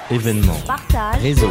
événements, partage, réseau,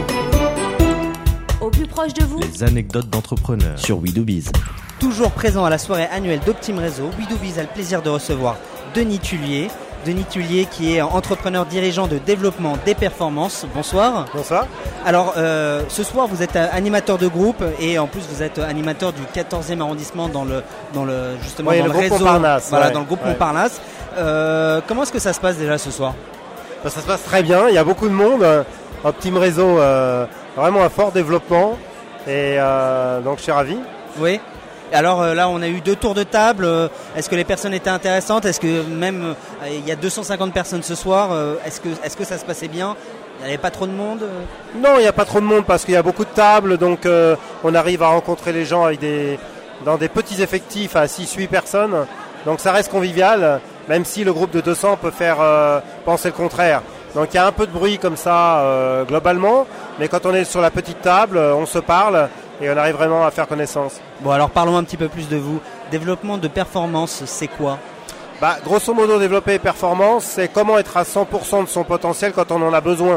au plus proche de vous. les anecdotes d'entrepreneurs sur We Do Biz. Toujours présent à la soirée annuelle d'Optime Réseau, We Do Biz a le plaisir de recevoir Denis Tullier. Denis Tullier qui est entrepreneur dirigeant de développement des performances. Bonsoir. Bonsoir. Alors ce soir vous êtes animateur de groupe et en plus vous êtes animateur du 14e arrondissement dans le justement Oui, dans le le groupe réseau. Montparnasse, Voilà, ouais. dans le groupe Ouais. Montparnasse. Comment est-ce que ça se passe déjà ce soir? Ça se passe très bien, il y a beaucoup de monde. Optime Réseau, vraiment un fort développement. Et donc je suis ravi. Oui. Alors là, on a eu 2 tours de table. Est-ce que les personnes étaient intéressantes? Est-ce que même il y a 250 personnes ce soir? Est-ce que ça se passait bien? Il n'y avait pas trop de monde? Non, il n'y a pas trop de monde parce qu'il y a beaucoup de tables. Donc on arrive à rencontrer les gens avec dans des petits effectifs à 6-8 personnes. Donc ça reste convivial, même si le groupe de 200 peut faire penser le contraire. Donc il y a un peu de bruit comme ça globalement. Mais quand on est sur la petite table, on se parle et on arrive vraiment à faire connaissance. Bon, alors parlons un petit peu plus de vous. Développement de performance, c'est quoi? Grosso modo, développer performance, c'est comment être à 100% de son potentiel quand on en a besoin.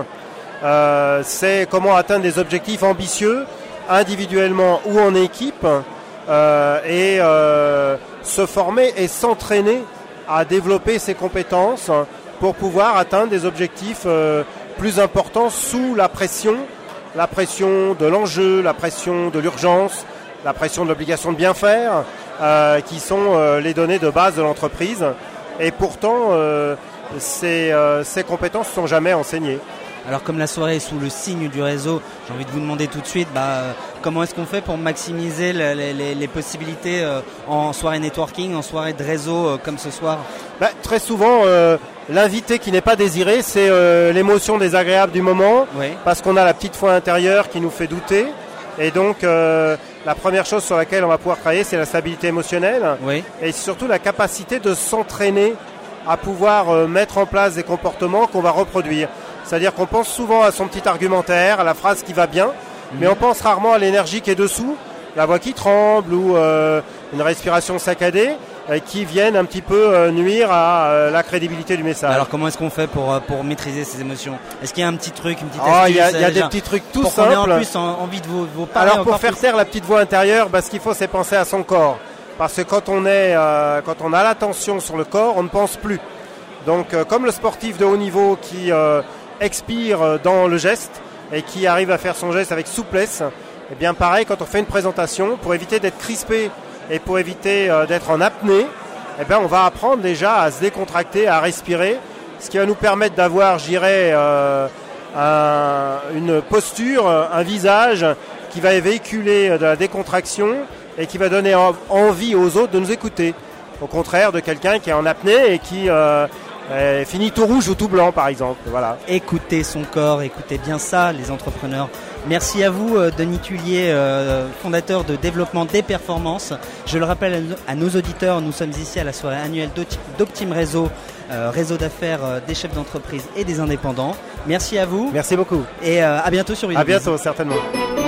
C'est comment atteindre des objectifs ambitieux, individuellement ou en équipe, et se former et s'entraîner à développer ses compétences pour pouvoir atteindre des objectifs plus importants sous la pression de l'enjeu, la pression de l'urgence, la pression de l'obligation de bien faire, qui sont les données de base de l'entreprise. Et pourtant, ces compétences ne sont jamais enseignées. Alors comme la soirée est sous le signe du réseau, j'ai envie de vous demander tout de suite, comment est-ce qu'on fait pour maximiser les possibilités en soirée networking, en soirée de réseau comme ce soir? Très souvent, l'invité qui n'est pas désiré, c'est l'émotion désagréable du moment, Oui. parce qu'on a la petite voix intérieure qui nous fait douter. Et donc, la première chose sur laquelle on va pouvoir travailler, c'est la stabilité émotionnelle, Oui. et surtout la capacité de s'entraîner à pouvoir mettre en place des comportements qu'on va reproduire. C'est-à-dire qu'on pense souvent à son petit argumentaire, à la phrase qui va bien, mais on pense rarement à l'énergie qui est dessous, la voix qui tremble ou une respiration saccadée, qui viennent un petit peu nuire à la crédibilité du message. Alors comment est-ce qu'on fait pour maîtriser ces émotions? Est-ce qu'il y a un petit truc, une petite Il y astuce a des petits trucs tout pour qu'on ait simples. en plus envie de vous parler? Alors pour encore faire plus? taire la petite voix intérieure, ce qu'il faut, c'est penser à son corps. Parce que quand on a l'attention sur le corps, on ne pense plus. Donc comme le sportif de haut niveau qui expire dans le geste et qui arrive à faire son geste avec souplesse, et bien pareil quand on fait une présentation, pour éviter d'être crispé et pour éviter d'être en apnée, on va apprendre déjà à se décontracter, à respirer, ce qui va nous permettre d'avoir, je dirais, une posture, un visage qui va véhiculer de la décontraction et qui va donner envie aux autres de nous écouter. Au contraire de quelqu'un qui est en apnée et qui finit tout rouge ou tout blanc, par exemple. Voilà. Écoutez son corps, écoutez bien ça, les entrepreneurs. Merci à vous, Denis Tullier, fondateur de développement des performances. Je le rappelle à nos auditeurs, nous sommes ici à la soirée annuelle d'Optime Réseau, réseau d'affaires des chefs d'entreprise et des indépendants. Merci à vous. Merci beaucoup. Et à bientôt sur We Do À Biz. bientôt, certainement.